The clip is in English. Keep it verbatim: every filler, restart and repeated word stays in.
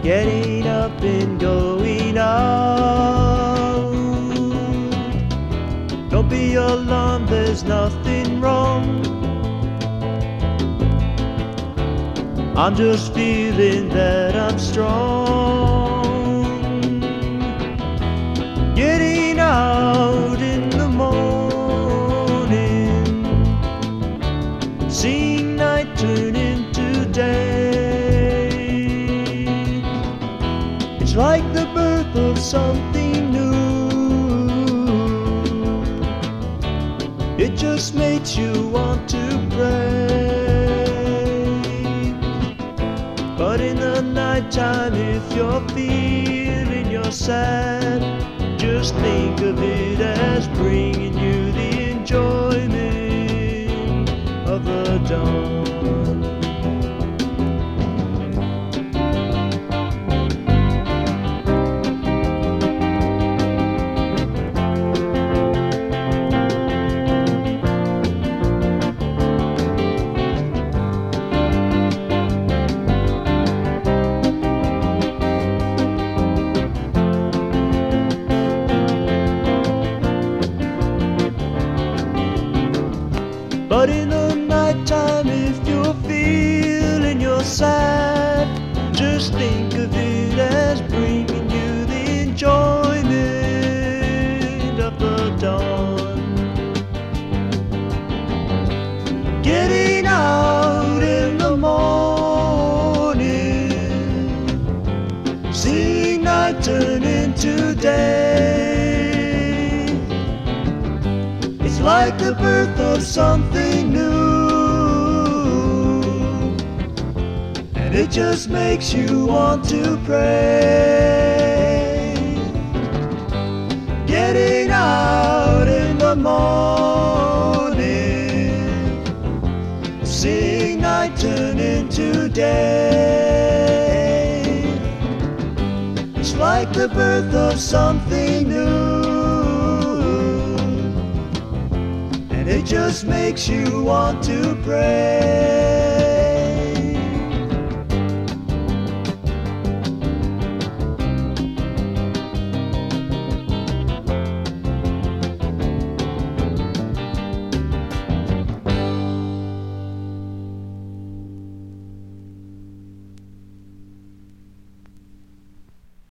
getting up and going out. Don't be alarmed, there's nothing wrong. I'm just feeling that I'm strong. Getting out in the morning, seeing night turn into day. It's like the birth of something new. It just makes you want to pray. But in the nighttime, if you're feeling you're sad, just think of it as bringing you the enjoyment of the dawn. But in the nighttime, if you're feeling you're sad, just think of it as bringing you the enjoyment of the dawn. Getting out in the morning, seeing night turn into day. It's like the birth of something new, and it just makes you want to pray. Getting out in the morning, seeing night turn into day. It's like the birth of something new, it just makes you want to pray.